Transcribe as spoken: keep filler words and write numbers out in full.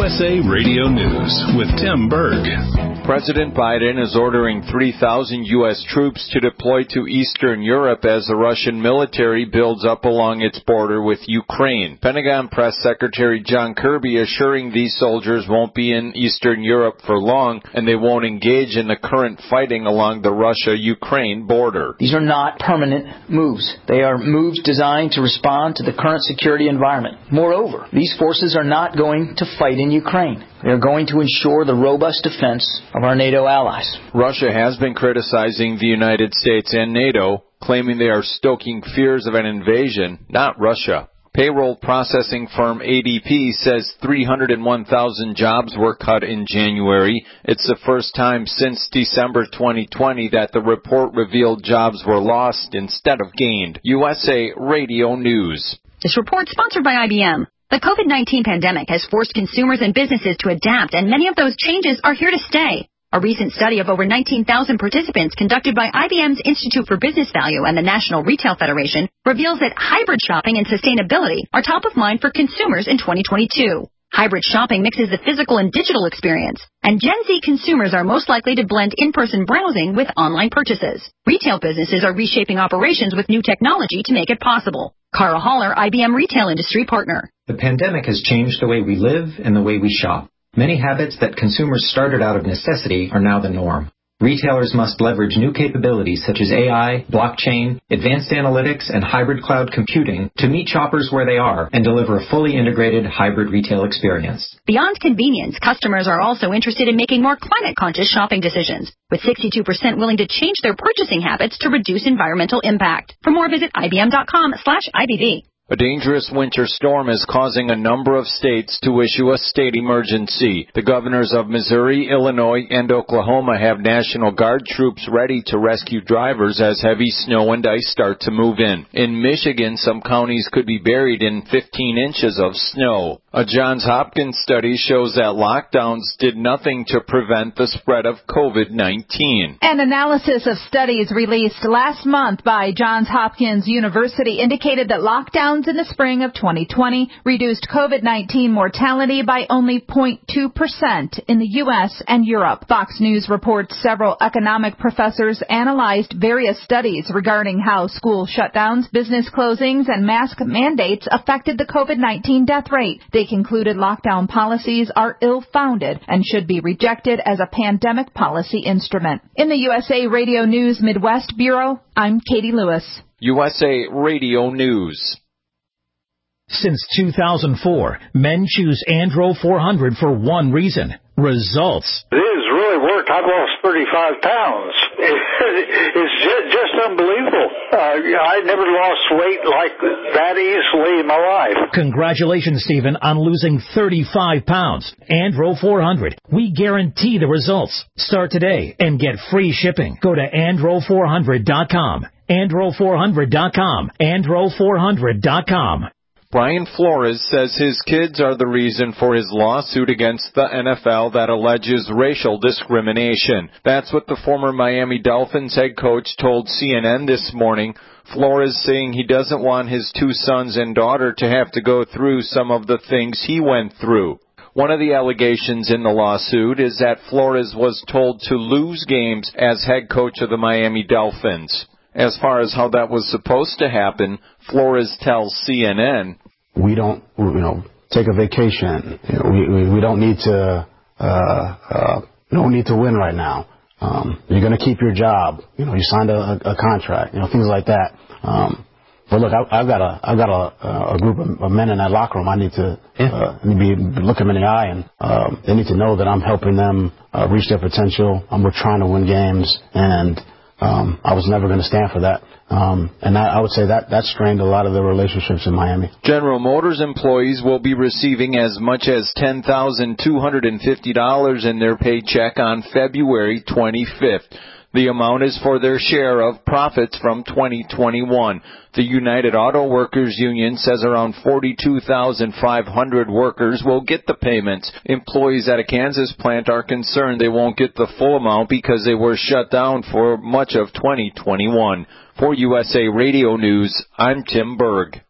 S A Radio News with Tim Berg. President Biden is ordering three thousand U S troops to deploy to Eastern Europe as the Russian military builds up along its border with Ukraine. Pentagon Press Secretary John Kirby assuring these soldiers won't be in Eastern Europe for long and they won't engage in the current fighting along the Russia-Ukraine border. These are not permanent moves. They are moves designed to respond to the current security environment. Moreover, these forces are not going to fight in Ukraine. They are going to ensure the robust defense of our NATO allies. Russia has been criticizing the United States and NATO, claiming they are stoking fears of an invasion, not Russia. Payroll processing firm A D P says three hundred one thousand jobs were cut in January. It's the first time since December twenty twenty that the report revealed jobs were lost instead of gained. U S A Radio News. This report sponsored by I B M. The COVID nineteen pandemic has forced consumers and businesses to adapt, and many of those changes are here to stay. A recent study of over nineteen thousand participants conducted by I B M's Institute for Business Value and the National Retail Federation reveals that hybrid shopping and sustainability are top of mind for consumers in twenty twenty-two. Hybrid shopping mixes the physical and digital experience, and Gen Z consumers are most likely to blend in-person browsing with online purchases. Retail businesses are reshaping operations with new technology to make it possible. Cara Haller, I B M Retail Industry Partner. The pandemic has changed the way we live and the way we shop. Many habits that consumers started out of necessity are now the norm. Retailers must leverage new capabilities such as A I, blockchain, advanced analytics, and hybrid cloud computing to meet shoppers where they are and deliver a fully integrated hybrid retail experience. Beyond convenience, customers are also interested in making more climate-conscious shopping decisions, with sixty-two percent willing to change their purchasing habits to reduce environmental impact. For more, visit I B M dot com slash I B V. A dangerous winter storm is causing a number of states to issue a state emergency. The governors of Missouri, Illinois, and Oklahoma have National Guard troops ready to rescue drivers as heavy snow and ice start to move in. In Michigan, some counties could be buried in fifteen inches of snow. A Johns Hopkins study shows that lockdowns did nothing to prevent the spread of COVID nineteen. An analysis of studies released last month by Johns Hopkins University indicated that lockdowns in the spring of twenty twenty reduced COVID nineteen mortality by only zero point two percent in the U S and Europe. Fox News reports several economic professors analyzed various studies regarding how school shutdowns, business closings, and mask mandates affected the COVID nineteen death rate. They concluded lockdown policies are ill-founded and should be rejected as a pandemic policy instrument. In the U S A Radio News Midwest Bureau, I'm Katie Lewis. U S A Radio News. Since two thousand four, men choose Andro four hundred for one reason: results. It has really worked. I've lost thirty-five pounds. It's just, just unbelievable. Uh, I never lost weight like that easily in my life. Congratulations, Stephen, on losing thirty-five pounds. Andro four hundred. We guarantee the results. Start today and get free shipping. Go to andro four hundred dot com. andro four hundred dot com. andro four hundred dot com. Brian Flores says his kids are the reason for his lawsuit against the N F L that alleges racial discrimination. That's what the former Miami Dolphins head coach told C N N this morning. Flores saying he doesn't want his two sons and daughter to have to go through some of the things he went through. One of the allegations in the lawsuit is that Flores was told to lose games as head coach of the Miami Dolphins. As far as how that was supposed to happen, Flores tells C N N, "We don't, you know, take a vacation. You know, we, we we don't need to, uh, uh, no need to win right now. Um, you're going to keep your job. You know, you signed a, a contract. You know, things like that. Um, but look, I, I've got a I've got a, a group of men in that locker room. I need to uh, need to be, look them in the eye, and um, they need to know that I'm helping them uh, reach their potential. Um, we're trying to win games, and." Um, I was never going to stand for that. Um, and that, I would say that, that strained a lot of the relationships in Miami. General Motors employees will be receiving as much as ten thousand two hundred fifty dollars in their paycheck on February twenty-fifth. The amount is for their share of profits from twenty twenty-one. The United Auto Workers Union says around forty-two thousand five hundred workers will get the payments. Employees at a Kansas plant are concerned they won't get the full amount because they were shut down for much of twenty twenty-one. For U S A Radio News, I'm Tim Berg.